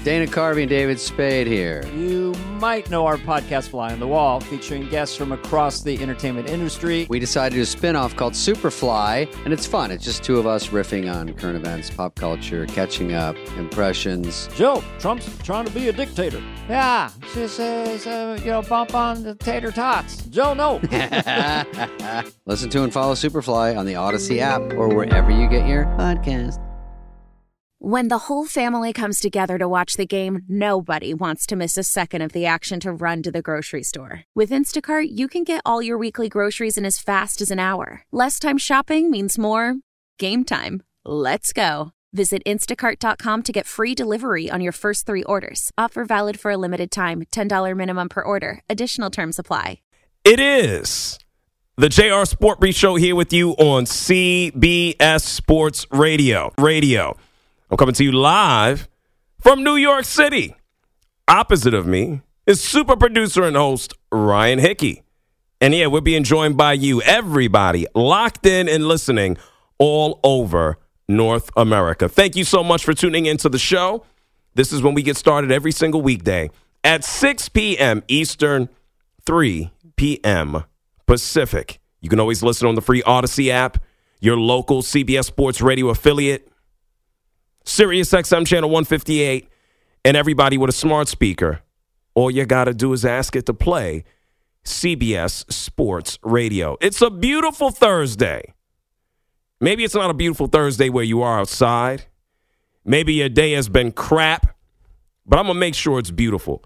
Dana Carvey and David Spade here. You might know our podcast Fly on the Wall, featuring guests from across the entertainment industry. We decided to do a spin-off called Superfly, and it's fun. It's just two of us riffing on current events, pop culture, catching up, impressions. Joe, Trump's trying to be a dictator. Yeah, just bump on the tater tots. Joe, no. Listen to and follow Superfly on the Odyssey app or wherever you get your podcast. When the whole family comes together to watch the game, nobody wants to miss a second of the action to run to the grocery store. With Instacart, you can get all your weekly groceries in as fast as an hour. Less time shopping means more game time. Let's go. Visit instacart.com to get free delivery on your first 3 orders. Offer valid for a limited time. $10 minimum per order. Additional terms apply. It is the JR Sport Brief Show here with you on CBS Sports Radio. I'm coming to you live from New York City. Opposite of me is super producer and host Ryan Hickey. And yeah, we're being joined by you, everybody, locked in and listening all over North America. Thank you so much for tuning into the show. This is when we get started every single weekday at 6 p.m. Eastern, 3 p.m. Pacific. You can always listen on the free Odyssey app, your local CBS Sports Radio affiliate, Sirius XM channel 158, and everybody with a smart speaker. All you got to do is ask it to play CBS Sports Radio. It's a beautiful Thursday. Maybe it's not a beautiful Thursday where you are outside. Maybe your day has been crap, but I'm going to make sure it's beautiful.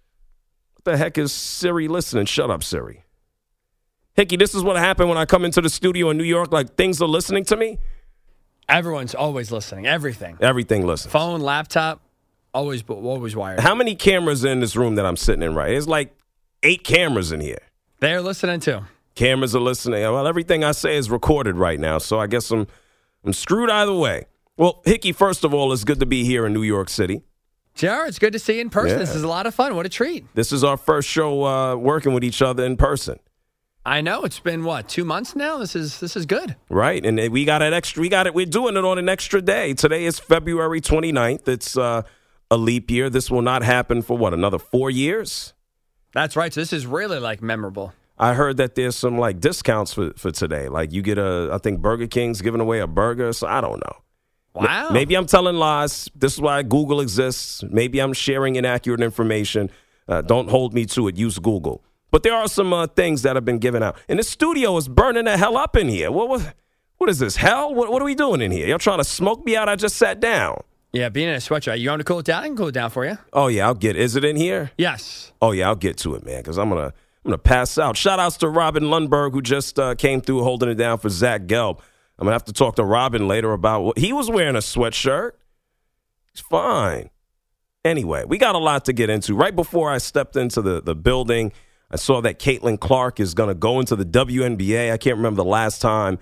What the heck is Siri listening? Shut up, Siri. Hickey, this is what happened when I come into the studio in New York, like things are listening to me. Everyone's always listening. Everything listens. Phone, laptop, always wired. How many cameras in this room that I'm sitting in, right? There's like 8 cameras in here. They're listening too. Cameras are listening. Well, everything I say is recorded right now, so I guess I'm screwed either way. Well, Hickey, first of all, it's good to be here in New York City. JR, it's good to see you in person. Yeah. This is a lot of fun. What a treat. This is our first show working with each other in person. I know. It's been, 2 months now? This is good. Right, and we got we're doing it on an extra day. Today is February 29th. It's a leap year. This will not happen for, another 4 years? That's right. So this is really, memorable. I heard that there's some, discounts for today. Like, you get I think Burger King's giving away a burger, so I don't know. Wow. Maybe I'm telling lies. This is why Google exists. Maybe I'm sharing inaccurate information. Don't hold me to it. Use Google. But there are some things that have been given out. And the studio is burning the hell up in here. What is this, hell? What are we doing in here? Y'all trying to smoke me out? I just sat down. Yeah, being in a sweatshirt. You want to cool it down? I can cool it down for you. Oh, yeah, I'll get it. Is it in here? Yes. Oh, yeah, I'll get to it, man, because I'm gonna pass out. Shout-outs to Robin Lundberg, who just came through holding it down for Zach Gelb. I'm going to have to talk to Robin later about he was wearing a sweatshirt. He's fine. Anyway, we got a lot to get into. Right before I stepped into the building, I saw that Caitlin Clark is going to go into the WNBA. I can't remember the last time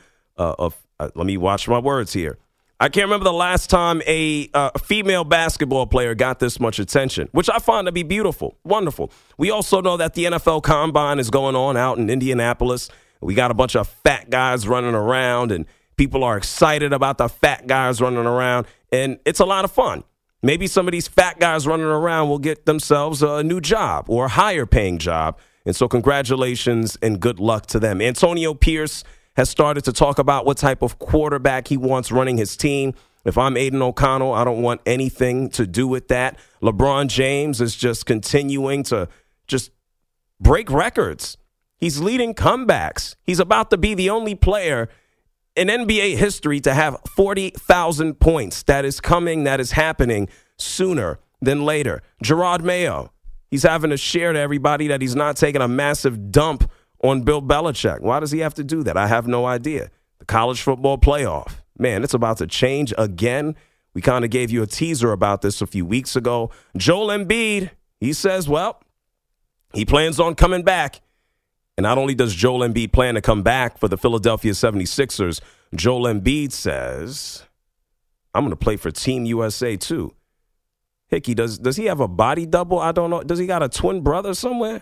let me watch my words here. I can't remember the last time a female basketball player got this much attention, which I find to be beautiful, wonderful. We also know that the NFL Combine is going on out in Indianapolis. We got a bunch of fat guys running around, and people are excited about the fat guys running around, and it's a lot of fun. Maybe some of these fat guys running around will get themselves a new job or a higher paying job. And so congratulations and good luck to them. Antonio Pierce has started to talk about what type of quarterback he wants running his team. If I'm Aiden O'Connell, I don't want anything to do with that. LeBron James is just continuing to just break records. He's leading comebacks. He's about to be the only player in NBA history to have 40,000 points. That is coming. That is happening sooner than later. Gerard Mayo. He's having to share to everybody that he's not taking a massive dump on Bill Belichick. Why does he have to do that? I have no idea. The college football playoff. Man, it's about to change again. We kind of gave you a teaser about this a few weeks ago. Joel Embiid, he says, he plans on coming back. And not only does Joel Embiid plan to come back for the Philadelphia 76ers, Joel Embiid says, I'm going to play for Team USA too. Hickey, does he have a body double? I don't know. Does he got a twin brother somewhere?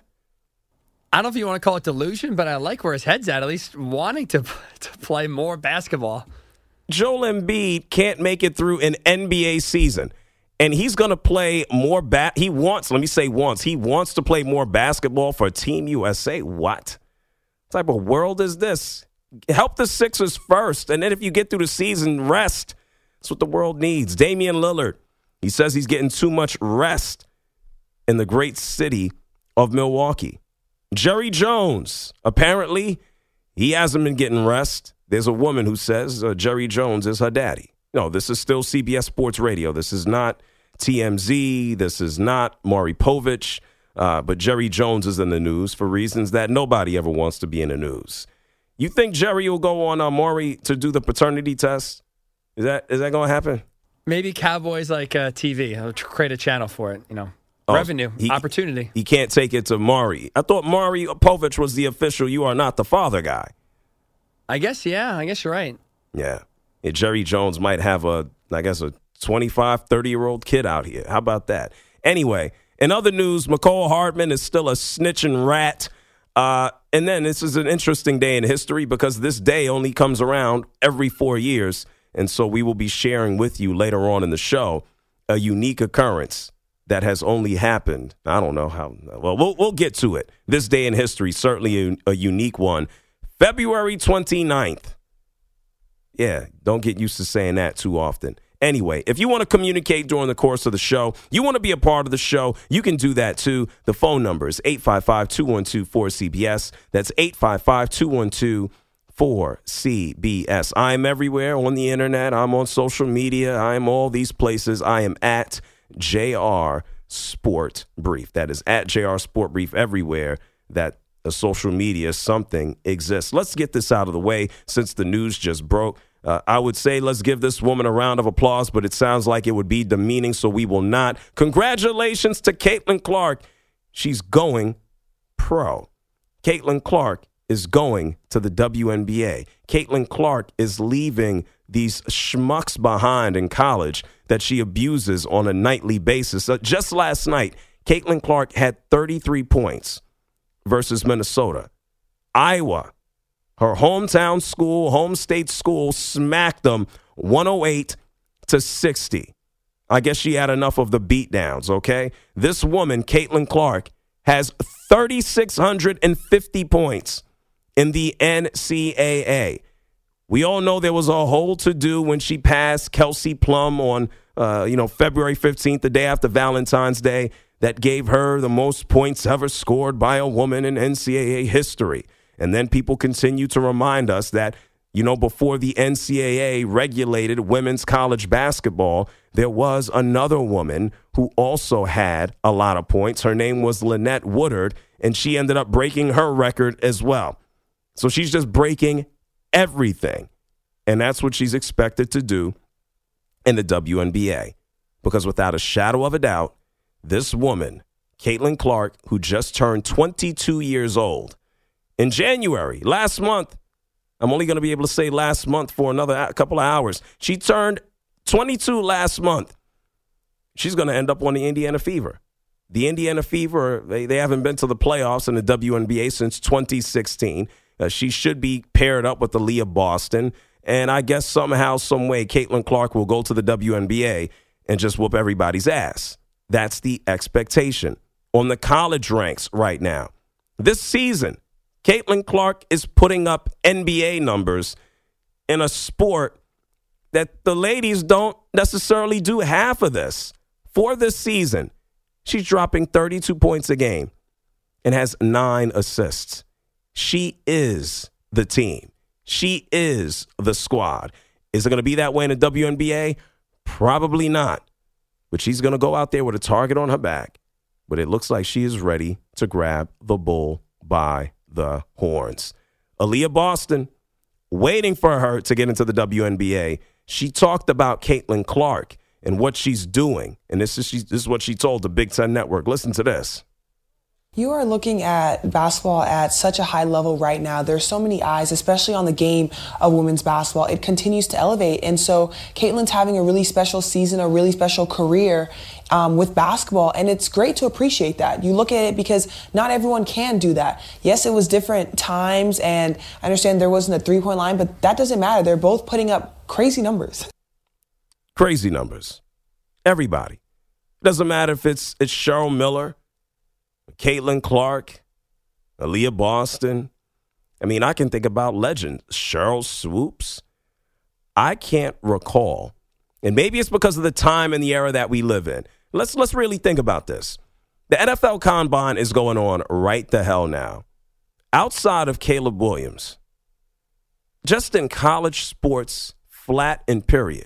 I don't know if you want to call it delusion, but I like where his head's at least wanting to play more basketball. Joel Embiid can't make it through an NBA season. And he's going to play more he wants to play more basketball for Team USA. What type of world is this? Help the Sixers first, and then if you get through the season, rest. That's what the world needs. Damian Lillard, he says he's getting too much rest in the great city of Milwaukee. Jerry Jones, apparently he hasn't been getting rest. There's a woman who says Jerry Jones is her daddy. No, this is still CBS Sports Radio. This is not TMZ. This is not Maury Povich. But Jerry Jones is in the news for reasons that nobody ever wants to be in the news. You think Jerry will go on Maury to do the paternity test? Is that going to happen? Maybe Cowboys like TV. I'll create a channel for it, revenue, opportunity. He can't take it to Maury. I thought Maury Povich was the official "you are not the father" guy. I guess you're right. Yeah. Jerry Jones might have a 25, 30-year-old kid out here. How about that? Anyway, in other news, McCole Hardman is still a snitching rat. And then this is an interesting day in history because this day only comes around every 4 years. And so we will be sharing with you later on in the show a unique occurrence that has only happened. I don't know how. Well, we'll get to it. This day in history, certainly a unique one. February 29th. Yeah, don't get used to saying that too often. Anyway, if you want to communicate during the course of the show, you want to be a part of the show, you can do that too. The phone number is 855-212-4CBS. That's 855-212-4CBS. I am everywhere on the internet. I'm on social media. I am all these places. I am at JR Sport Brief. That is at JR Sport Brief everywhere that a social media something exists. Let's get this out of the way since the news just broke. I would say let's give this woman a round of applause, but it sounds like it would be demeaning, so we will not. Congratulations to Caitlin Clark. She's going pro. Caitlin Clark is going to the WNBA. Caitlin Clark is leaving these schmucks behind in college that she abuses on a nightly basis. Just last night, Caitlin Clark had 33 points versus Minnesota. Iowa, her hometown school, home state school, smacked them 108-60. I guess she had enough of the beatdowns, okay? This woman, Caitlin Clark, has 3,650 points in the NCAA. We all know there was a whole to-do when she passed Kelsey Plum on, February 15th, the day after Valentine's Day, that gave her the most points ever scored by a woman in NCAA history. And then people continue to remind us that, before the NCAA regulated women's college basketball, there was another woman who also had a lot of points. Her name was Lynette Woodard, and she ended up breaking her record as well. So she's just breaking everything. And that's what she's expected to do in the WNBA. Because without a shadow of a doubt, this woman, Caitlin Clark, who just turned 22 years old, in January, last month, I'm only going to be able to say last month for another couple of hours. She turned 22 last month. She's going to end up on the Indiana Fever. The Indiana Fever, they haven't been to the playoffs in the WNBA since 2016. She should be paired up with Aaliyah Boston. And I guess somehow, some way, Caitlin Clark will go to the WNBA and just whoop everybody's ass. That's the expectation on the college ranks right now. This season, Caitlin Clark is putting up NBA numbers in a sport that the ladies don't necessarily do half of this. For this season, she's dropping 32 points a game and has 9 assists. She is the team. She is the squad. Is it going to be that way in the WNBA? Probably not. But she's going to go out there with a target on her back. But it looks like she is ready to grab the bull by the horns. Aaliyah Boston, waiting for her to get into the WNBA. She talked about Caitlin Clark and what she's doing. And this is what she told the Big Ten Network. Listen to this. You are looking at basketball at such a high level right now. There's so many eyes, especially on the game of women's basketball. It continues to elevate. And so Caitlin's having a really special season, a really special career with basketball. And it's great to appreciate that. You look at it because not everyone can do that. Yes, it was different times. And I understand there wasn't a three-point line, but that doesn't matter. They're both putting up crazy numbers. Crazy numbers. Everybody. Doesn't matter if it's Cheryl Miller, Caitlin Clark, Aaliyah Boston. I mean, I can think about legends. Cheryl Swoops. I can't recall. And maybe it's because of the time and the era that we live in. Let's really think about this. The NFL Combine is going on right the hell now. Outside of Caleb Williams, just in college sports, flat and period,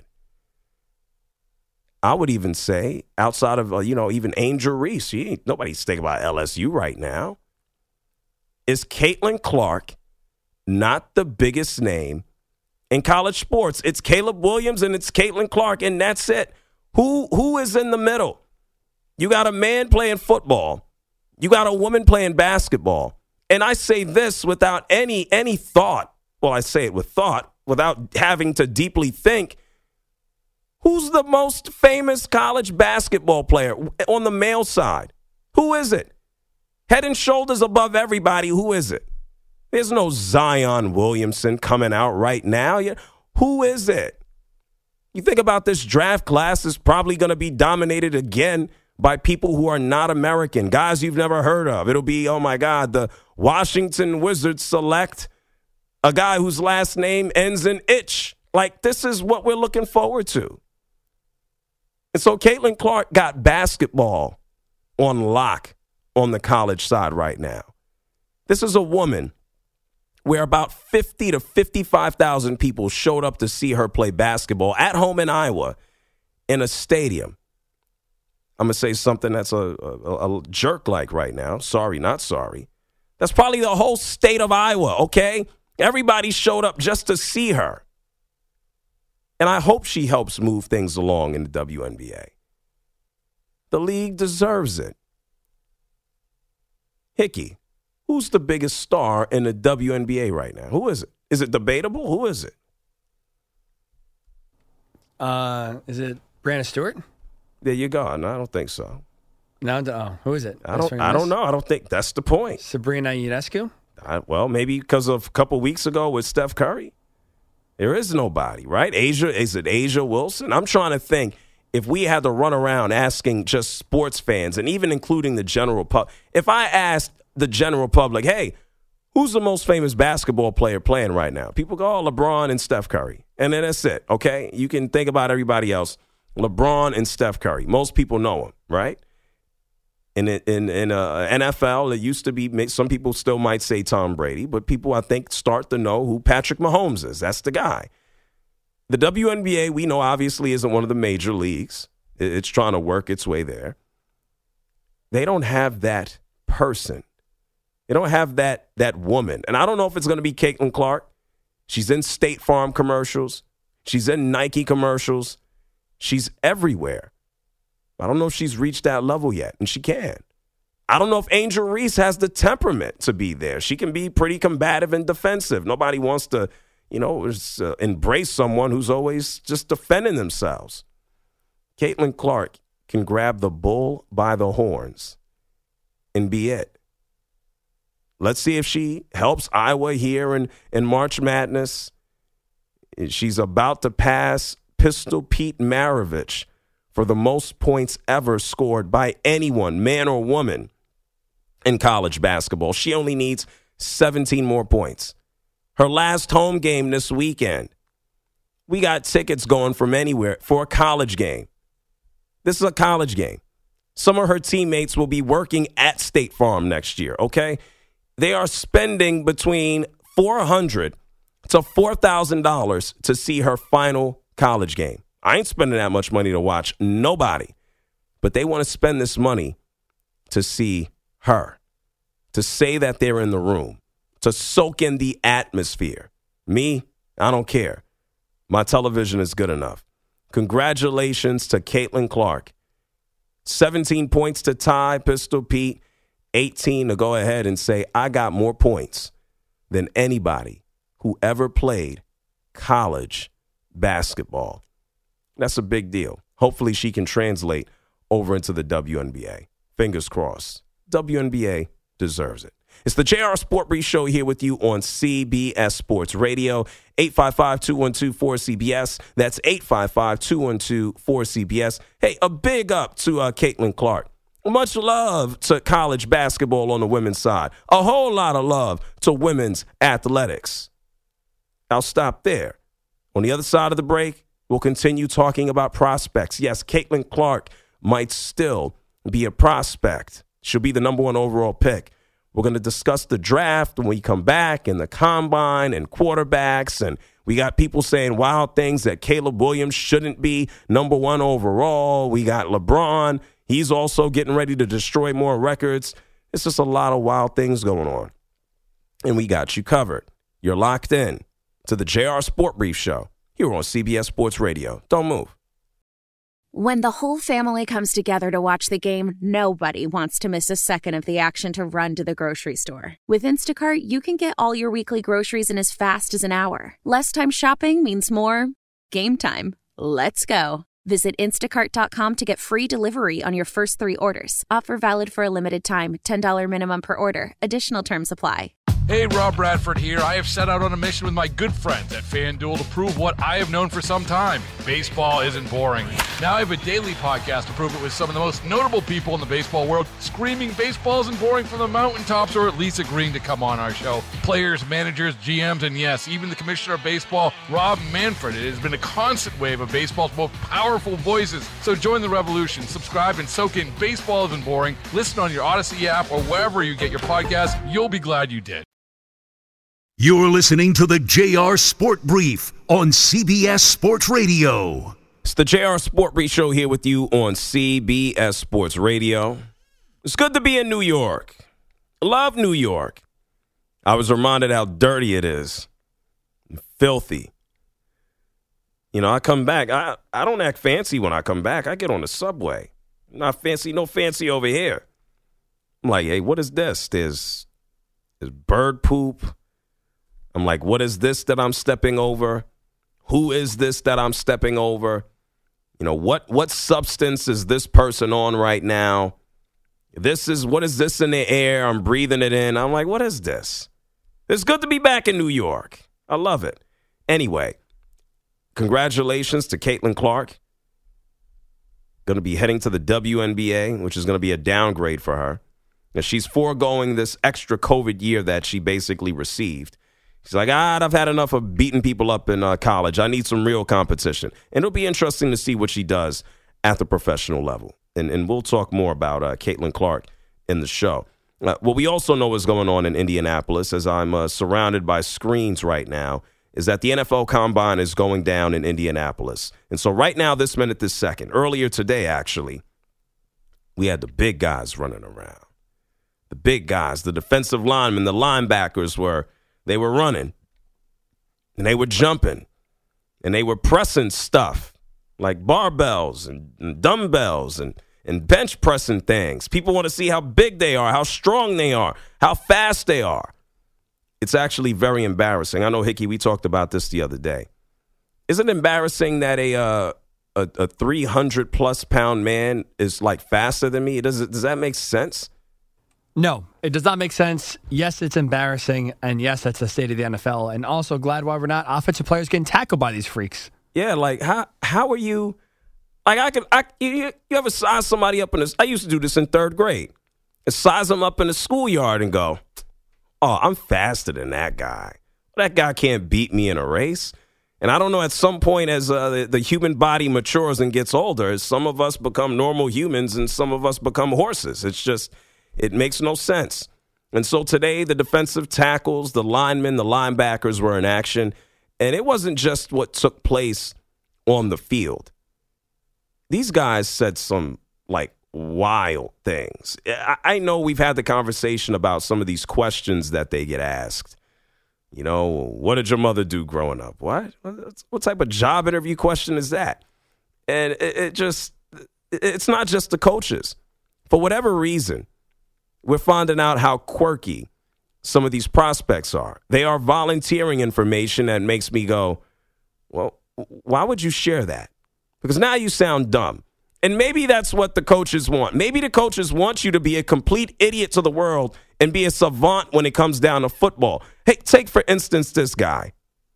I would even say outside of, even Angel Reese, nobody's thinking about LSU right now. Is Caitlin Clark not the biggest name in college sports? It's Caleb Williams and it's Caitlin Clark, and that's it. Who is in the middle? You got a man playing football. You got a woman playing basketball. And I say this without any thought. Well, I say it with thought, without having to deeply think. Who's the most famous college basketball player on the male side? Who is it? Head and shoulders above everybody. Who is it? There's no Zion Williamson coming out right now. Who is it? You think about this draft class is probably going to be dominated again by people who are not American, guys you've never heard of. It'll be, oh my God, the Washington Wizards select a guy whose last name ends in itch. Like, this is what we're looking forward to. And so Caitlin Clark got basketball on lock on the college side right now. This is a woman where about 50 to 55,000 people showed up to see her play basketball at home in Iowa in a stadium. I'm going to say something that's a jerk like right now. Sorry, not sorry. That's probably the whole state of Iowa, okay? Everybody showed up just to see her. And I hope she helps move things along in the WNBA. The league deserves it. Hickey, who's the biggest star in the WNBA right now? Who is it? Is it debatable? Who is it? Is it Brianna Stewart? There you go. No, I don't think so. No, who is it? I don't know. I don't think that's the point. Sabrina Ionescu? Well, maybe because of a couple weeks ago with Steph Curry. There is nobody, right? Is it Asia Wilson? I'm trying to think if we had to run around asking just sports fans and even including the general public. If I asked the general public, hey, who's the most famous basketball player playing right now? People go, oh, LeBron and Steph Curry. And then that's it, okay? You can think about everybody else. LeBron and Steph Curry. Most people know him, right? In NFL, it used to be, some people still might say Tom Brady, but people, I think, start to know who Patrick Mahomes is. That's the guy. The WNBA, we know, obviously isn't one of the major leagues. It's trying to work its way there. They don't have that person. They don't have that woman. And I don't know if it's going to be Caitlin Clark. She's in State Farm commercials. She's in Nike commercials. She's everywhere. I don't know if she's reached that level yet, and she can. I don't know if Angel Reese has the temperament to be there. She can be pretty combative and defensive. Nobody wants to, embrace someone who's always just defending themselves. Caitlin Clark can grab the bull by the horns and be it. Let's see if she helps Iowa here in March Madness. She's about to pass Pistol Pete Maravich for the most points ever scored by anyone, man or woman, in college basketball. She only needs 17 more points. Her last home game this weekend, we got tickets going from anywhere for a college game. This is a college game. Some of her teammates will be working at State Farm next year, okay? They are spending between $400 to $4,000 to see her final college game. I ain't spending that much money to watch nobody, but they want to spend this money to see her, to say that they're in the room, to soak in the atmosphere. Me, I don't care. My television is good enough. Congratulations to Caitlin Clark. 17 points to tie Pistol Pete, 18 to go ahead and say, I got more points than anybody who ever played college basketball. That's a big deal. Hopefully she can translate over into the WNBA. Fingers crossed. WNBA deserves it. It's the JR Sport Brief Show here with you on CBS Sports Radio. 855-212-4CBS. That's 855-212-4CBS. Hey, a big up to Caitlin Clark. Much love to college basketball on the women's side. A whole lot of love to women's athletics. I'll stop there. On the other side of the break, we'll continue talking about prospects. Yes, Caitlin Clark might still be a prospect. She'll be the number 1 overall pick. We're going to discuss the draft when we come back and the combine and quarterbacks. And we got people saying wild things that Caleb Williams shouldn't be number 1 overall. We got LeBron. He's also getting ready to destroy more records. It's just a lot of wild things going on. And we got you covered. You're locked in to the JR Sport Brief Show here on CBS Sports Radio. Don't move. When the whole family comes together to watch the game, nobody wants to miss a second of the action to run to the grocery store. With Instacart, you can get all your weekly groceries in as fast as an hour. Less time shopping means more game time. Let's go. Visit instacart.com to get free delivery on your first 3 orders. Offer valid for a limited time. $10 minimum per order. Additional terms apply. Hey, Rob Bradford here. I have set out on a mission with my good friends at FanDuel to prove what I have known for some time. Baseball isn't boring. Now I have a daily podcast to prove it with some of the most notable people in the baseball world, screaming baseball isn't boring from the mountaintops, or at least agreeing to come on our show. Players, managers, GMs, and yes, even the commissioner of baseball, Rob Manfred. It has been a constant wave of baseball's most powerful voices. So join the revolution. Subscribe and soak in Baseball Isn't Boring. Listen on your Odyssey app or wherever you get your podcasts. You'll be glad you did. You're listening to the JR Sport Brief on CBS Sports Radio. It's the JR Sport Brief Show here with you on CBS Sports Radio. It's good to be in New York. I love New York. I was reminded how dirty it is. Filthy. You know, I come back. I don't act fancy when I come back. I get on the subway. Not fancy, no fancy over here. I'm like, hey, what is this? There's bird poop. I'm like, what is this that I'm stepping over? Who is this that I'm stepping over? You know, what substance is this person on right now? What is this in the air? I'm breathing it in. I'm like, what is this? It's good to be back in New York. I love it. Anyway, congratulations to Caitlin Clark. Going to be heading to the WNBA, which is going to be a downgrade for her. Now, she's foregoing this extra COVID year that she basically received. She's like, I've had enough of beating people up in college. I need some real competition. And it'll be interesting to see what she does at the professional level. And we'll talk more about Caitlin Clark in the show. What we also know is going on in Indianapolis, as I'm surrounded by screens right now, is that the NFL Combine is going down in Indianapolis. And so right now, this minute, this second, earlier today, actually, we had the big guys running around. The big guys, the defensive linemen, the linebackers were running, and they were jumping, and they were pressing stuff like barbells and dumbbells and bench pressing things. People want to see how big they are, how strong they are, how fast they are. It's actually very embarrassing. I know, Hickey, we talked about this the other day. Isn't it embarrassing that a 300-plus pound man is like faster than me? Does that make sense? No, it does not make sense. Yes, it's embarrassing. And yes, that's the state of the NFL. And also glad why we're not offensive players getting tackled by these freaks. Yeah, like how are you? Like you ever size somebody up in this? I used to do this in 3rd grade. Size them up in the schoolyard and go, oh, I'm faster than that guy. That guy can't beat me in a race. And I don't know, at some point as the human body matures and gets older, some of us become normal humans and some of us become horses. It's just, it makes no sense. And so today, the defensive tackles, the linemen, the linebackers were in action. And it wasn't just what took place on the field. These guys said some, like, wild things. I know we've had the conversation about some of these questions that they get asked. You know, what did your mother do growing up? What type of job interview question is that? And it's not just the coaches. For whatever reason, we're finding out how quirky some of these prospects are. They are volunteering information that makes me go, well, why would you share that? Because now you sound dumb. And maybe that's what the coaches want. Maybe the coaches want you to be a complete idiot to the world and be a savant when it comes down to football. Hey, take, for instance, this guy.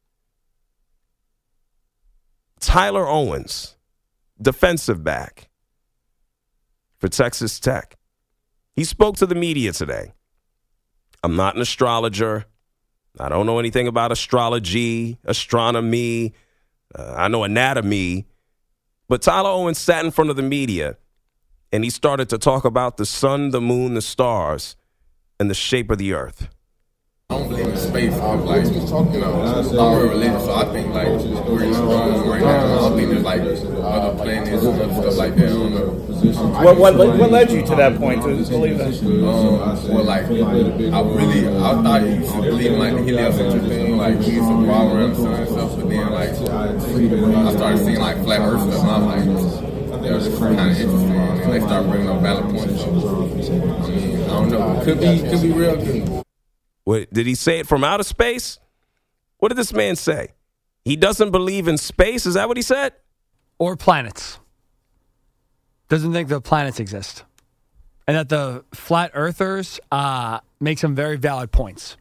Tyler Owens, defensive back for Texas Tech. He spoke to the media today. I'm not an astrologer. I don't know anything about astrology, astronomy. I know anatomy. But Tyler Owens sat in front of the media, and he started to talk about the sun, the moon, the stars, and the shape of the earth. I don't believe in space. I'm like, I'm religious, so I think like we're in the wrong right now. I don't think there's like other planets and other stuff like that. I don't know. What led you to that point to believe that? Well, like I thought you should believe in like the heliocentric thing, like we get some wild around the sun and stuff. But then like I started seeing like flat Earth stuff, and I was like, that was kind of interesting. And they started bringing up valid points. So, I mean, I don't know. Could be real. What, did he say it from outer space? What did this man say? He doesn't believe in space? Is that what he said? Or planets. Doesn't think the planets exist. And that the flat earthers make some very valid points.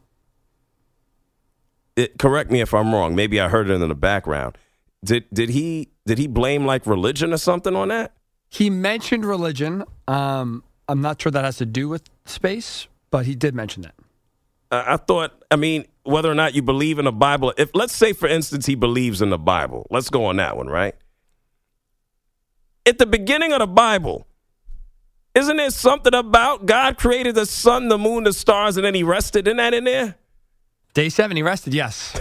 Correct me if I'm wrong. Maybe I heard it in the background. Did he blame like religion or something on that? He mentioned religion. I'm not sure that has to do with space, but he did mention that. I thought, whether or not you believe in the Bible, if let's say, for instance, he believes in the Bible. Let's go on that one, right? At the beginning of the Bible, isn't there something about God created the sun, the moon, the stars, and then he rested? Isn't that in there? Day 7, he rested, yes.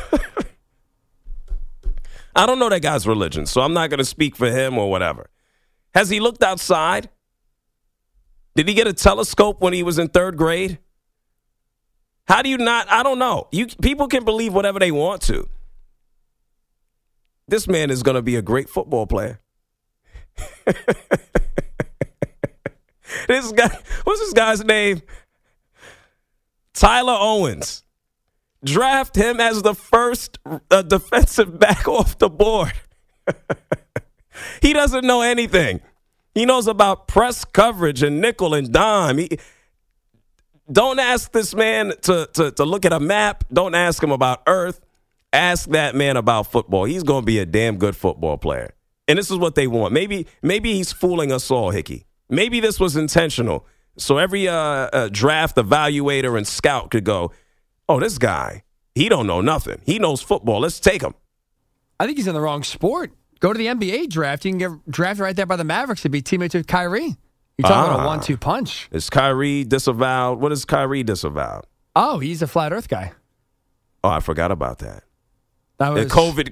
I don't know that guy's religion, so I'm not going to speak for him or whatever. Has he looked outside? Did he get a telescope when he was in 3rd grade? How do you not? I don't know. People can believe whatever they want to. This man is going to be a great football player. This guy, what's this guy's name? Tyler Owens. Draft him as the first defensive back off the board. He doesn't know anything. He knows about press coverage and nickel and dime. Don't ask this man to look at a map. Don't ask him about Earth. Ask that man about football. He's going to be a damn good football player. And this is what they want. Maybe he's fooling us all, Hickey. Maybe this was intentional. So every draft evaluator and scout could go, oh, this guy, he don't know nothing. He knows football. Let's take him. I think he's in the wrong sport. Go to the NBA draft. You can get drafted right there by the Mavericks to be teammates with Kyrie. You're talking about a 1-2 punch. Is Kyrie disavowed? What is Kyrie disavowed? Oh, he's a flat Earth guy. Oh, I forgot about that. That was COVID.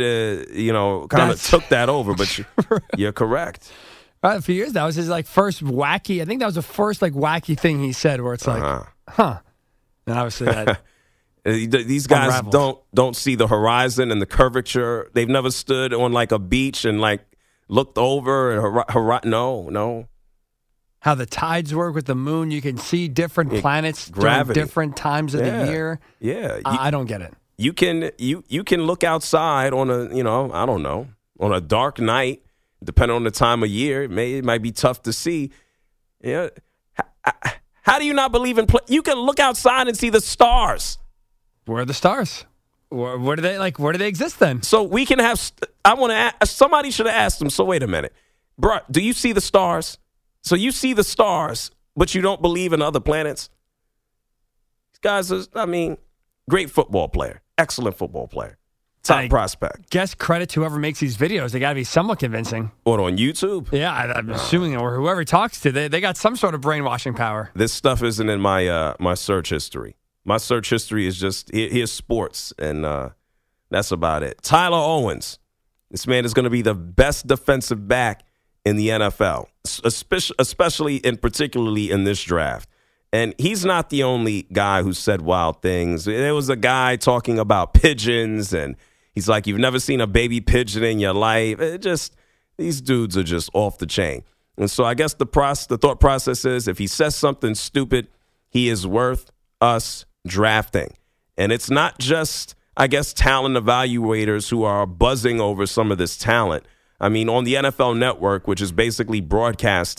Kind of took that over. But you're correct. A few years. That was his first wacky. I think that was the first wacky thing he said, where it's like, huh. And obviously that. These guys don't see the horizon and the curvature. They've never stood on a beach and looked over and no. How the tides work with the moon. You can see different planets during different times of the year. Yeah. I don't get it. You can look outside on on a dark night, depending on the time of year. It might be tough to see. Yeah. How do you not believe in you can look outside and see the stars. Where are the stars? Where do they where do they exist then? So we can have somebody should have asked them, so wait a minute. Bro, do you see the stars? So you see the stars, but you don't believe in other planets? These guys are, great football player. Excellent football player. Top prospect. Guess credit to whoever makes these videos. They got to be somewhat convincing. What, on YouTube? Yeah, I'm assuming, or whoever he talks to, they got some sort of brainwashing power. This stuff isn't in my my search history. My search history is just, here's sports, and that's about it. Tyler Owens. This man is going to be the best defensive back in the NFL, especially and particularly in this draft. And he's not the only guy who said wild things. There was a guy talking about pigeons, and he's like, you've never seen a baby pigeon in your life. These dudes are just off the chain. And so I guess the thought process is, if he says something stupid, he is worth us drafting. And it's not just, I guess, talent evaluators who are buzzing over some of this talent. On the NFL Network, which is basically broadcasting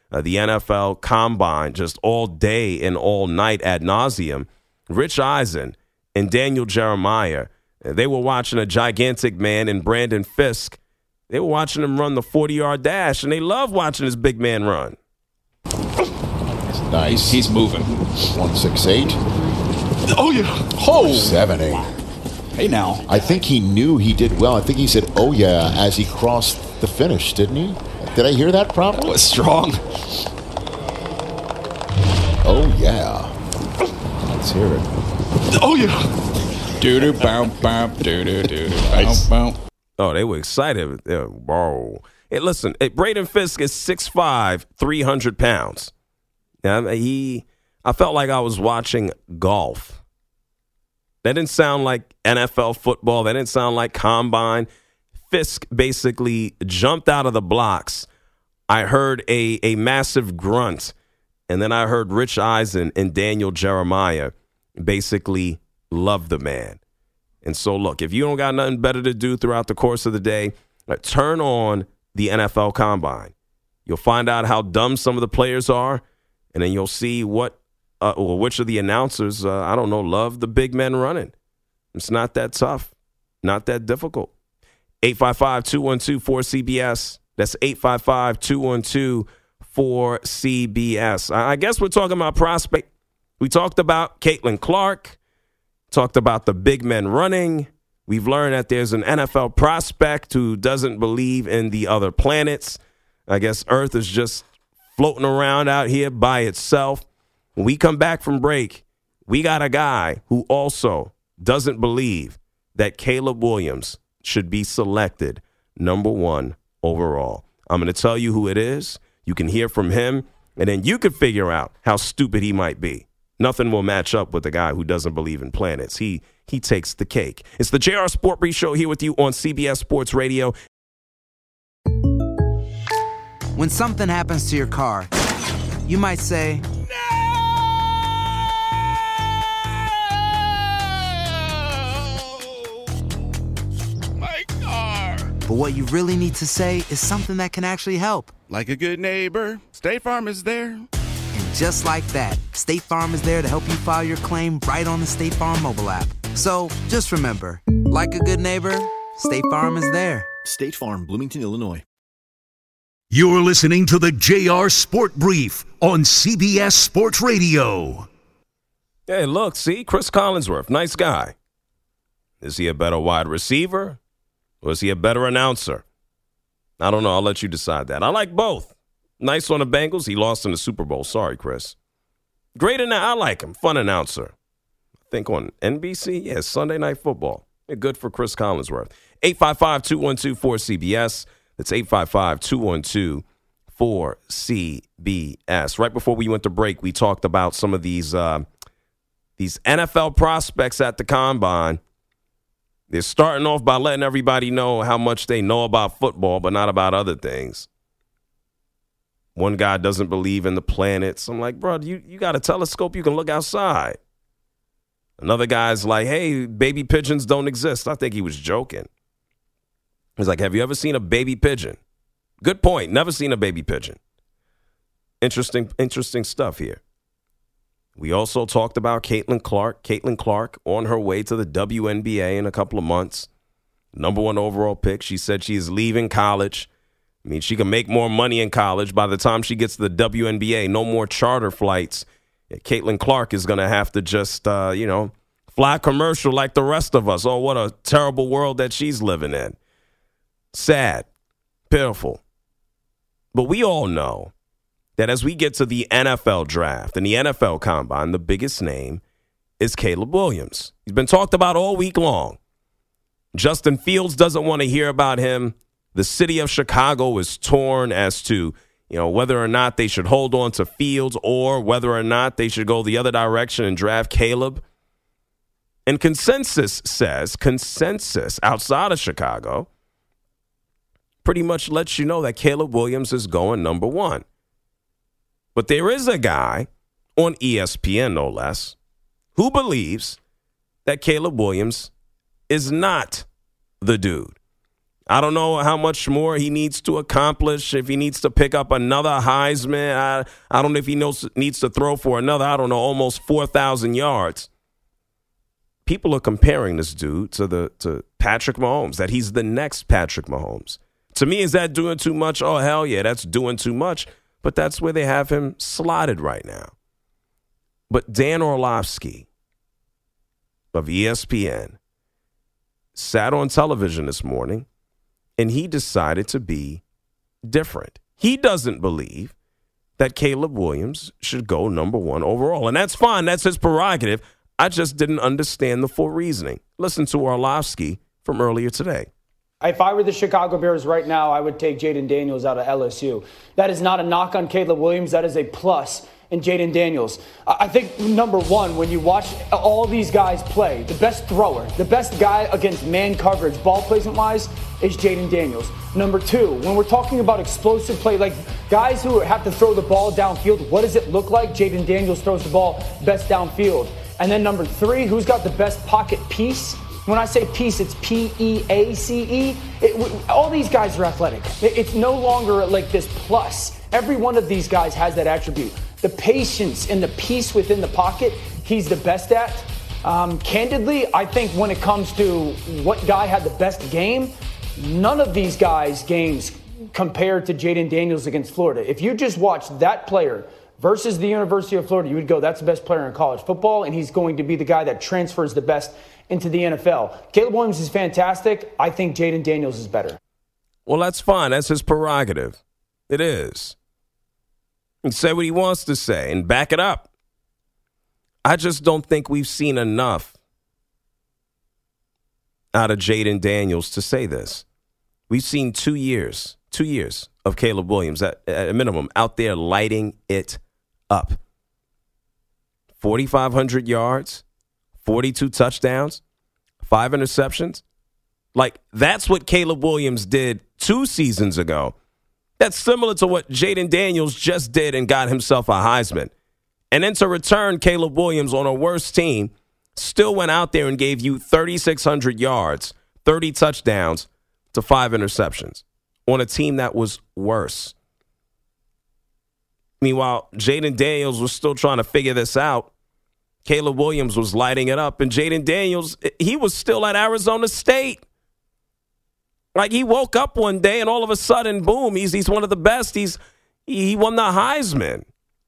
the NFL Combine just all day and all night ad nauseum, Rich Eisen and Daniel Jeremiah, they were watching a gigantic man in Brandon Fisk. They were watching him run the 40-yard dash, and they love watching this big man run. Nice. He's moving. 168. Oh, yeah. Oh. 70. Hey, now. I think he knew he did well. I think he said, oh, yeah, as he crossed the finish, didn't he? Did I hear that properly? That was strong. Oh, yeah. Let's hear it. Oh, yeah. Doo-doo, bow, bow, doo-doo, doo-doo, bow, bow. Oh, they were excited. Whoa. Hey, listen, Braden Fisk is 6'5", 300 pounds. Now, I felt like I was watching golf. That didn't sound like NFL football. That didn't sound like combine. Fisk basically jumped out of the blocks. I heard a massive grunt, and then I heard Rich Eisen and Daniel Jeremiah basically love the man. And so, look, if you don't got nothing better to do throughout the course of the day, turn on the NFL Combine. You'll find out how dumb some of the players are, and then you'll see which of the announcers, love the big men running. It's not that tough, not that difficult. 855-212-4CBS. That's 855-212-4CBS. I guess we're talking about prospect. We talked about Caitlin Clark, talked about the big men running. We've learned that there's an NFL prospect who doesn't believe in the other planets. I guess Earth is just floating around out here by itself. When we come back from break, we got a guy who also doesn't believe that Caleb Williams should be selected number 1 overall. I'm going to tell you who it is. You can hear from him, and then you can figure out how stupid he might be. Nothing will match up with the guy who doesn't believe in planets. He takes the cake. It's the JR Sport Brief Show here with you on CBS Sports Radio. When something happens to your car, you might say, but what you really need to say is something that can actually help. Like a good neighbor, State Farm is there. And just like that, State Farm is there to help you file your claim right on the State Farm mobile app. So just remember, like a good neighbor, State Farm is there. State Farm, Bloomington, Illinois. You're listening to the JR Sport Brief on CBS Sports Radio. Hey, look, see, Chris Collinsworth, nice guy. Is he a better wide receiver? Or is he a better announcer? I don't know. I'll let you decide that. I like both. Nice on the Bengals. He lost in the Super Bowl. Sorry, Chris. Great I like him. Fun announcer. I think on NBC. Yeah, Sunday Night Football. Yeah, good for Chris Collinsworth. 855-212-4CBS. That's 855-212-4CBS. Right before we went to break, we talked about some of these NFL prospects at the Combine. They're starting off by letting everybody know how much they know about football, but not about other things. One guy doesn't believe in the planets. I'm like, bro, you got a telescope, you can look outside. Another guy's like, hey, baby pigeons don't exist. I think he was joking. He's like, have you ever seen a baby pigeon? Good point. Never seen a baby pigeon. Interesting stuff here. We also talked about Caitlin Clark. Caitlin Clark on her way to the WNBA in a couple of months. Number 1 overall pick. She said she is leaving college. I mean, she can make more money in college. By the time she gets to the WNBA, no more charter flights. Caitlin Clark is going to have to just, fly commercial like the rest of us. Oh, what a terrible world that she's living in. Sad. Pitiful. But we all know that as we get to the NFL draft and the NFL Combine, the biggest name is Caleb Williams. He's been talked about all week long. Justin Fields doesn't want to hear about him. The city of Chicago is torn as to, whether or not they should hold on to Fields or whether or not they should go the other direction and draft Caleb. And consensus outside of Chicago pretty much lets you know that Caleb Williams is going number 1. But there is a guy on ESPN, no less, who believes that Caleb Williams is not the dude. I don't know how much more he needs to accomplish, if he needs to pick up another Heisman. I don't know if he needs to throw for another, almost 4,000 yards. People are comparing this dude to Patrick Mahomes, that he's the next Patrick Mahomes. To me, is that doing too much? Oh, hell yeah, that's doing too much. But that's where they have him slotted right now. But Dan Orlovsky of ESPN sat on television this morning, and he decided to be different. He doesn't believe that Caleb Williams should go number 1 overall. And that's fine. That's his prerogative. I just didn't understand the full reasoning. Listen to Orlovsky from earlier today. If I were the Chicago Bears right now, I would take Jaden Daniels out of LSU. That is not a knock on Caleb Williams. That is a plus in Jaden Daniels. I think, number one, when you watch all these guys play, the best thrower, the best guy against man coverage, ball placement-wise, is Jaden Daniels. Number two, when we're talking about explosive play, like guys who have to throw the ball downfield, what does it look like? Jaden Daniels throws the ball best downfield. And then number three, who's got the best pocket piece? When I say piece, it's P-E-A-C-E. All these guys are athletic. It's no longer like this plus. Every one of these guys has that attribute. The patience and the peace within the pocket, he's the best at. Candidly, I think when it comes to what guy had the best game, none of these guys' games compared to Jaden Daniels against Florida. If you just watch that player versus the University of Florida, you would go, that's the best player in college football, and he's going to be the guy that transfers the best into the NFL. Caleb Williams is fantastic. I think Jaden Daniels is better. Well, that's fine. That's his prerogative. It is. And say what he wants to say and back it up. I just don't think we've seen enough out of Jaden Daniels to say this. We've seen 2 years of Caleb Williams at a minimum out there lighting it up. 4,500 yards, 42 touchdowns, 5 interceptions. Like, that's what Caleb Williams did 2 seasons ago. That's similar to what Jaden Daniels just did and got himself a Heisman. And then to return, Caleb Williams on a worse team still went out there and gave you 3,600 yards, 30 touchdowns to 5 interceptions on a team that was worse. Meanwhile, Jaden Daniels was still trying to figure this out. Caleb Williams was lighting it up. And Jaden Daniels, he was still at Arizona State. Like, he woke up one day and all of a sudden, boom, he's one of the best. He won the Heisman.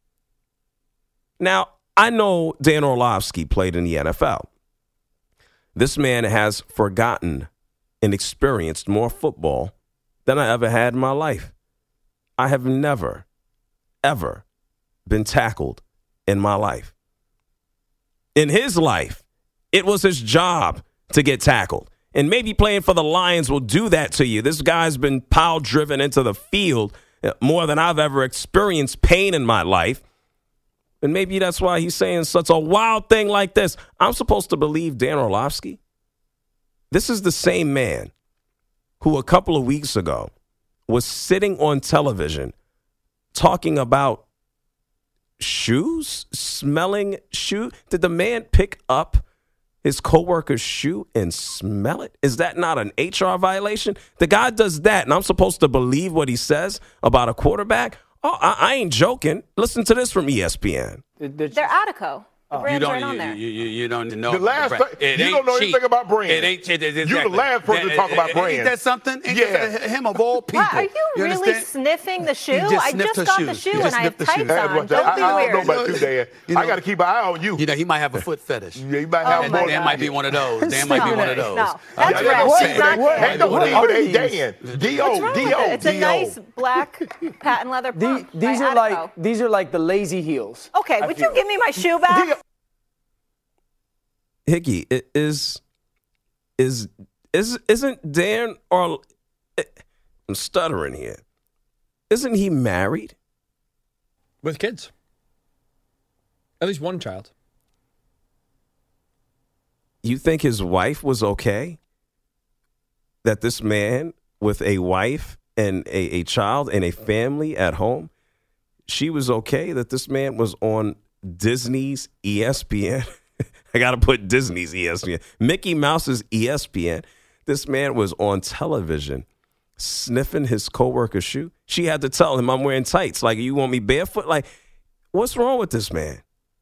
Now, I know Dan Orlovsky played in the NFL. This man has forgotten and experienced more football than I ever had in my life. I have never, ever been tackled in my life. In his life, it was his job to get tackled. And maybe playing for the Lions will do that to you. This guy's been pile-driven into the field more than I've ever experienced pain in my life. And maybe that's why he's saying such a wild thing like this. I'm supposed to believe Dan Orlovsky? This is the same man who a couple of weeks ago was sitting on television talking about shoes, smelling shoe. Did the man pick up his coworker's shoe and smell it? Is that not an HR violation? The guy does that, and I'm supposed to believe what he says about a quarterback? Oh, I ain't joking. Listen to this from ESPN. They're Attico. The brands aren't on there. You don't know. You don't know anything about brands. It ain't cheap. Exactly. You're the last person to talk about brands. Ain't that something? Him of all people. Wow, are you really understand? sniffing the shoe? I just got the shoe and I have tights on. Don't be weird. I don't know about you, Dan. I got to keep an eye on you. You know, he might have a foot fetish. Yeah, he might have more. Dan might be one of those. Dan might be one of those. No, that's right. Ain't no D, Dan. D-O. It's a nice black patent leather pump. These are like the lazy heels. Okay, would you give me my shoe back? Hickey, isn't Dan, or I'm stuttering here, isn't he married? With kids. At least one child. You think his wife was okay? That this man with a wife and a child and a family at home, she was okay that this man was on Disney's ESPN? I got to put Disney's ESPN. Mickey Mouse's ESPN. This man was on television sniffing his coworker's shoe. She had to tell him, I'm wearing tights. Like, you want me barefoot? Like, what's wrong with this man?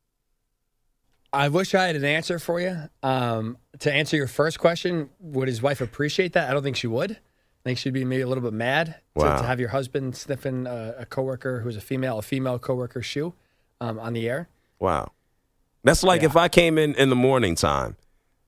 I wish I had an answer for you. To answer your first question, would his wife appreciate that? I don't think she would. I think she'd be maybe a little bit mad to have your husband sniffing a coworker who's a female coworker's shoe on the air. Wow. That's like if I came in the morning time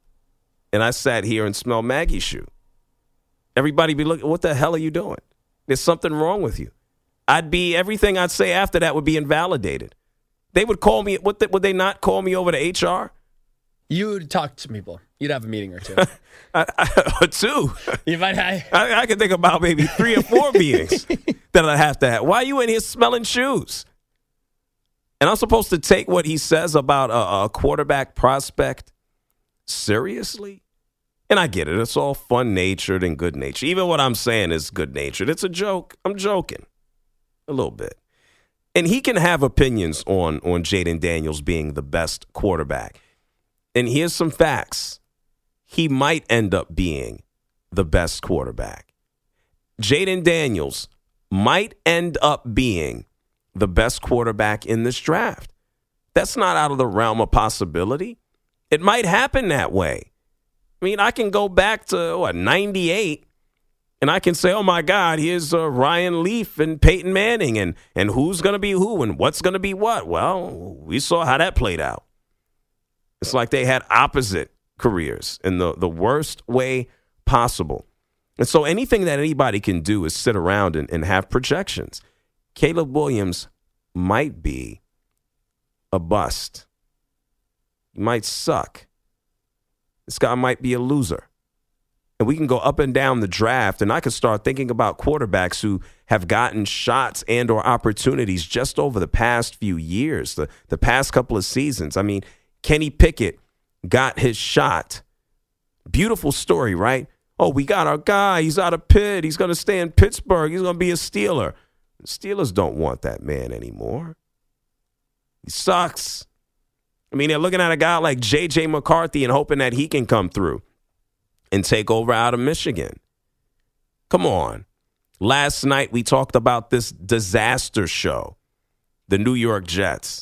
and I sat here and smelled Maggie's shoe. Everybody be looking, what the hell are you doing? There's something wrong with you. Everything I'd say after that would be invalidated. They would call me, would they not call me over to HR? You would talk to people. You'd have a meeting or two. Or two. You might have. I can think about maybe 3 or 4 meetings that I'd have to have. Why are you in here smelling shoes? And I'm supposed to take what he says about a quarterback prospect seriously? And I get it. It's all fun-natured and good-natured. Even what I'm saying is good-natured. It's a joke. I'm joking a little bit. And he can have opinions on Jayden Daniels being the best quarterback. And here's some facts. He might end up being the best quarterback. Jayden Daniels might end up being the best quarterback in this draft. That's not out of the realm of possibility. It might happen that way. I mean, I can go back to 98, and I can say, oh, my God, here's Ryan Leaf and Peyton Manning, and who's going to be who and what's going to be what. Well, we saw how that played out. It's like they had opposite careers in the worst way possible. And so anything that anybody can do is sit around and have projections. Caleb Williams might be a bust. He might suck. This guy might be a loser. And we can go up and down the draft, and I can start thinking about quarterbacks who have gotten shots and or opportunities just over the past few years, the past couple of seasons. I mean, Kenny Pickett got his shot. Beautiful story, right? Oh, we got our guy. He's out of Pitt. He's going to stay in Pittsburgh. He's going to be a Steeler. The Steelers don't want that man anymore. He sucks. I mean, they're looking at a guy like J.J. McCarthy and hoping that he can come through and take over out of Michigan. Come on. Last night we talked about this disaster show, the New York Jets.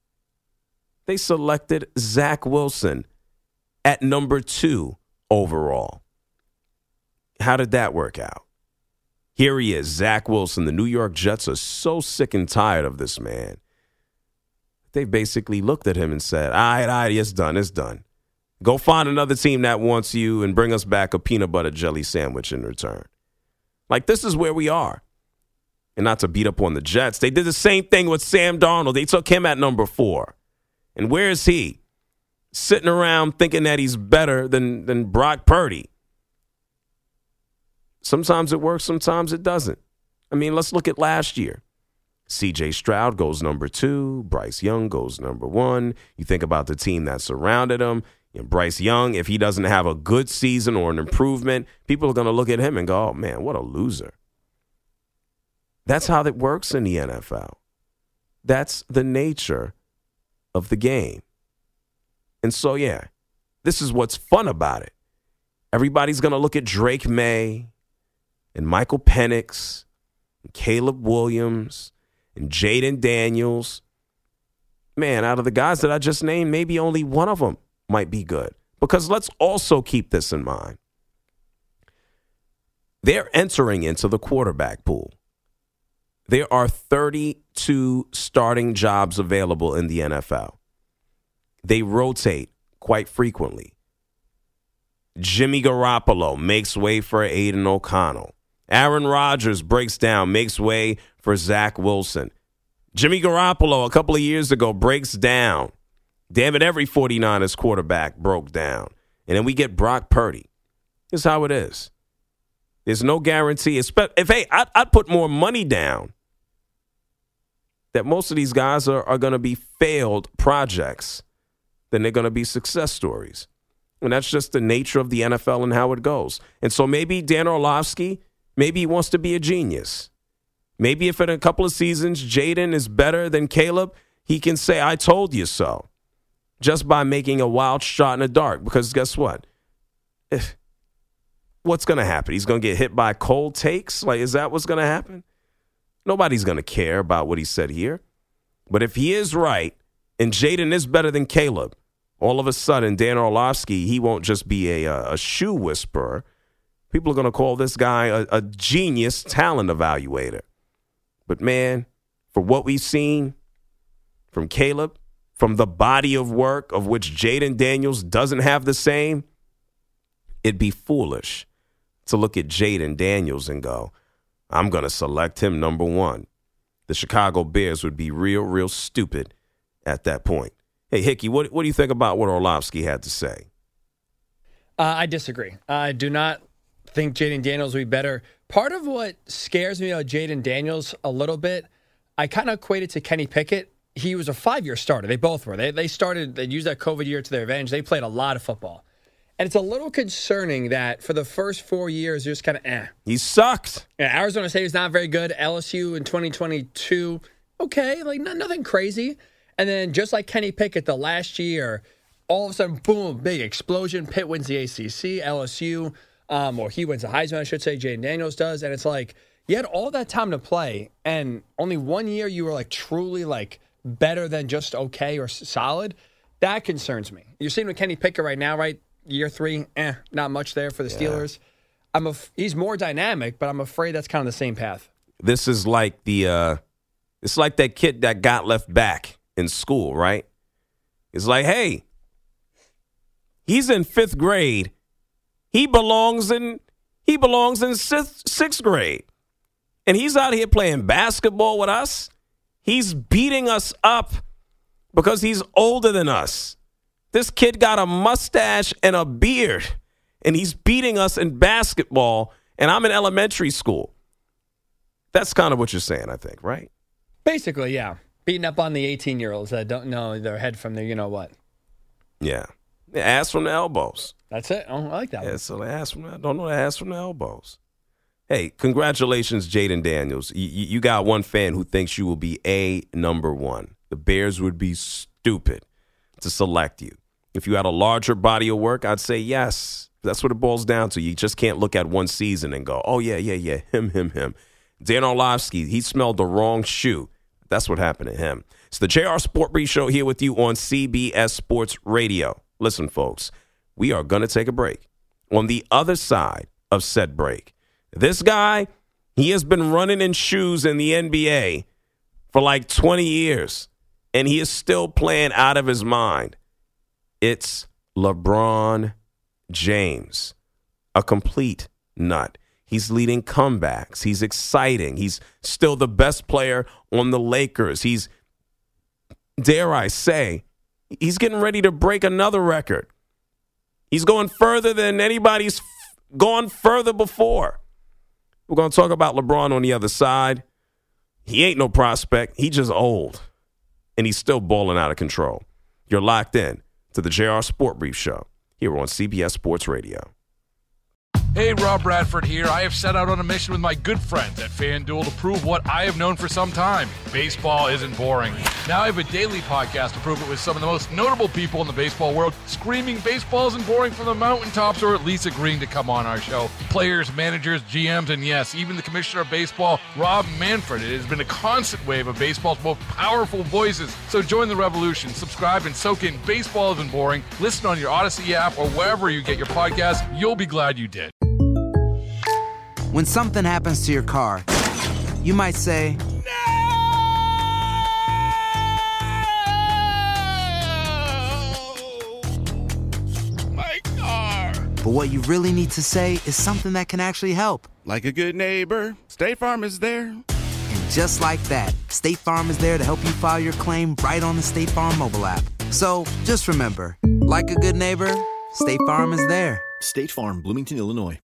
They selected Zach Wilson at number 2 overall. How did that work out? Here he is, Zach Wilson. The New York Jets are so sick and tired of this man. They basically looked at him and said, all right, it's done. Go find another team that wants you and bring us back a peanut butter jelly sandwich in return. Like, this is where we are. And not to beat up on the Jets, they did the same thing with Sam Darnold. They took him at number 4. And where is he? Sitting around thinking that he's better than Brock Purdy. Sometimes it works, sometimes it doesn't. I mean, let's look at last year. C.J. Stroud goes number 2. Bryce Young goes number 1. You think about the team that surrounded him. And Bryce Young, if he doesn't have a good season or an improvement, people are going to look at him and go, oh, man, what a loser. That's how it works in the NFL. That's the nature of the game. And so, yeah, this is what's fun about it. Everybody's going to look at Drake May and Michael Penix and Caleb Williams and Jayden Daniels. Man, out of the guys that I just named, maybe only one of them might be good. Because let's also keep this in mind. They're entering into the quarterback pool. There are 32 starting jobs available in the NFL. They rotate quite frequently. Jimmy Garoppolo makes way for Aiden O'Connell. Aaron Rodgers breaks down, makes way for Zach Wilson. Jimmy Garoppolo a couple of years ago breaks down. Damn it, every 49ers quarterback broke down. And then we get Brock Purdy. This is how it is. There's no guarantee. I'd put more money down that most of these guys are going to be failed projects than they're going to be success stories. And that's just the nature of the NFL and how it goes. And so maybe Dan Orlovsky, maybe he wants to be a genius. Maybe if in a couple of seasons Jayden is better than Caleb, he can say, I told you so, just by making a wild shot in the dark. Because guess what? what's going to happen? He's going to get hit by cold takes? Like, is that what's going to happen? Nobody's going to care about what he said here. But if he is right, and Jaden is better than Caleb, all of a sudden, Dan Orlovsky, he won't just be a shoe whisperer. People are going to call this guy a genius talent evaluator. But, man, for what we've seen from Caleb, from the body of work of which Jaden Daniels doesn't have the same, it'd be foolish to look at Jaden Daniels and go, I'm going to select him number one. The Chicago Bears would be real, real stupid at that point. Hey, Hickey, what do you think about what Orlovsky had to say? I disagree. I do not think Jaden Daniels will be better. Part of what scares me about Jaden Daniels a little bit, I kind of equate it to Kenny Pickett. He was a 5-year starter. They both were. They used that COVID year to their advantage. They played a lot of football. And it's a little concerning that for the first 4 years, you're just kind of He sucked. Yeah, Arizona State is not very good. LSU in 2022, okay, like nothing crazy. And then just like Kenny Pickett the last year, all of a sudden, boom, big explosion. Pitt wins the ACC, LSU, or he wins the Heisman, I should say. Jaden Daniels does. And it's like, you had all that time to play, and only 1 year you were like truly like better than just okay or solid. That concerns me. You're seeing with Kenny Pickett right now, right? Year 3, not much there for the Steelers. He's more dynamic, but I'm afraid that's kind of the same path. This is like it's like that kid that got left back in school, right? It's like, hey, he's in 5th grade. He belongs in 6th grade. And he's out here playing basketball with us. He's beating us up because he's older than us. This kid got a mustache and a beard, and he's beating us in basketball, and I'm in elementary school. That's kind of what you're saying, I think, right? Basically, yeah. Beating up on the 18-year-olds that don't know their head from their you-know-what. Yeah. Ass from the elbows. That's it. Oh, I like that one. Yeah, so the ass from don't know the ass from the elbows. Hey, congratulations, Jaden Daniels. You got one fan who thinks you will be number one. The Bears would be stupid to select you. If you had a larger body of work, I'd say yes. That's what it boils down to. You just can't look at one season and go, oh, yeah, him. Dan Orlovsky, he smelled the wrong shoe. That's what happened to him. It's the JR Sport Brief Show here with you on CBS Sports Radio. Listen, folks, we are going to take a break. On the other side of said break, this guy, he has been running in shoes in the NBA for like 20 years, and he is still playing out of his mind. It's LeBron James, a complete nut. He's leading comebacks. He's exciting. He's still the best player on the Lakers. He's, dare I say, he's getting ready to break another record. He's going further than anybody's gone further before. We're going to talk about LeBron on the other side. He ain't no prospect. He just old. And he's still balling out of control. You're locked in to the JR Sport Brief Show here on CBS Sports Radio. Hey, Rob Bradford here. I have set out on a mission with my good friends at FanDuel to prove what I have known for some time. Baseball isn't boring. Now I have a daily podcast to prove it with some of the most notable people in the baseball world, screaming baseball isn't boring from the mountaintops, or at least agreeing to come on our show. Players, managers, GMs, and yes, even the commissioner of baseball, Rob Manfred. It has been a constant wave of baseball's most powerful voices. So join the revolution. Subscribe and soak in Baseball Isn't Boring. Listen on your Odyssey app or wherever you get your podcasts. You'll be glad you did. When something happens to your car, you might say, My car. But what you really need to say is something that can actually help. Like a good neighbor, State Farm is there. And just like that, State Farm is there to help you file your claim right on the State Farm mobile app. So just remember, like a good neighbor, State Farm is there. State Farm, Bloomington, Illinois.